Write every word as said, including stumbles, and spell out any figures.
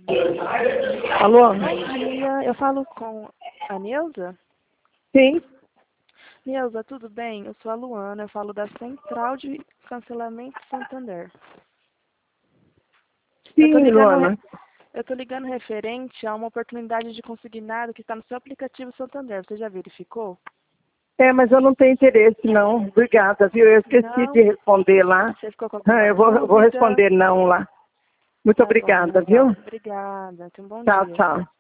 Alô? Bom dia, eu falo com a Neuza? Sim. Neuza, tudo bem? Eu sou a Luana, eu falo da Central de Cancelamento Santander. Eu tô Sim, ligando, re- Luana. eu tô ligando referente a uma oportunidade de consignado que está no seu aplicativo Santander. Você já verificou? É, mas eu não tenho interesse, não. Obrigada, viu? Eu esqueci de Não? responder lá. Você ficou com Ah, alguma eu vou, eu vou dúvida? responder não lá. Muito Tá bom, obrigada, então. viu? Obrigada. Tenha um bom Tchau, dia. tchau.